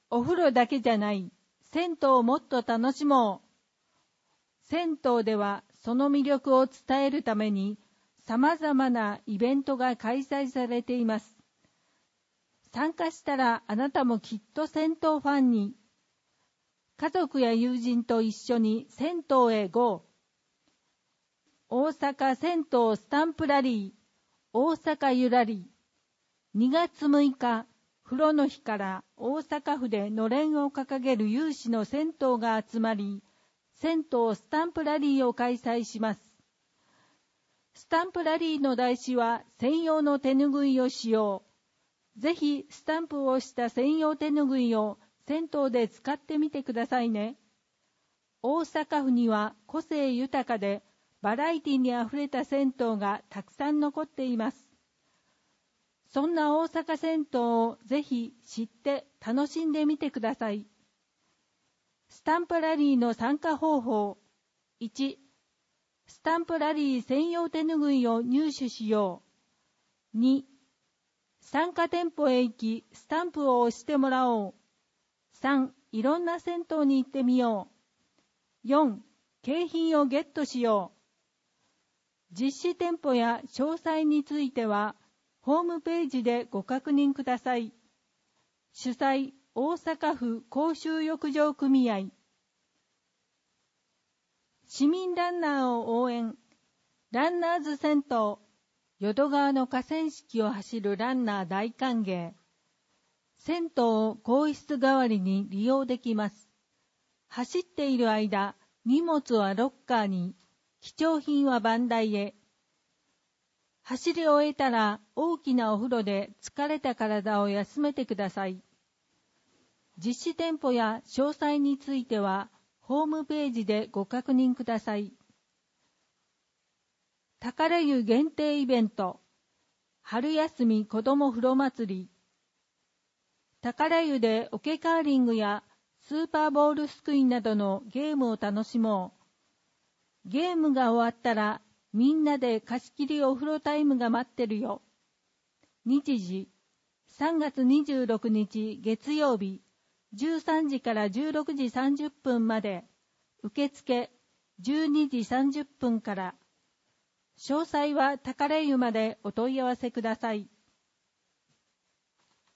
お風呂だけじゃない、銭湯をもっと楽しもう。銭湯ではその魅力を伝えるために様々なイベントが開催されています。参加したらあなたもきっと銭湯ファンに。家族や友人と一緒に銭湯へ GO。大阪銭湯スタンプラリー、大阪ゆらり。2月6日、風呂の日から大阪府でのれんを掲げる有志の銭湯が集まり、銭湯スタンプラリーを開催します。スタンプラリーの台紙は専用の手ぬぐいを使用。ぜひスタンプをした専用手ぬぐいを銭湯で使ってみてくださいね。大阪府には個性豊かでバラエティにあふれた銭湯がたくさん残っています。そんな大阪銭湯をぜひ知って楽しんでみてください。スタンプラリーの参加方法。1、スタンプラリー専用手ぬぐいを入手しよう。2、参加店舗へ行きスタンプを押してもらおう。3、いろんな銭湯に行ってみよう。4、景品をゲットしよう。実施店舗や詳細についてはホームページでご確認ください。主催、大阪府公衆浴場組合。市民ランナーを応援。ランナーズ銭湯。淀川の河川敷を走るランナー大歓迎。銭湯を更衣室代わりに利用できます。走っている間、荷物はロッカーに、貴重品は番台へ。走り終えたら大きなお風呂で疲れた体を休めてください。実施店舗や詳細についてはホームページでご確認ください。宝湯限定イベント、春休み子ども風呂祭り。宝湯でオケカーリングやスーパーボールすくいなどのゲームを楽しもう。ゲームが終わったらみんなで貸し切りお風呂タイムが待ってるよ。日時、3月26日月曜日、13時から16時30分まで。受付、12時30分から。詳細は宝湯までお問い合わせください。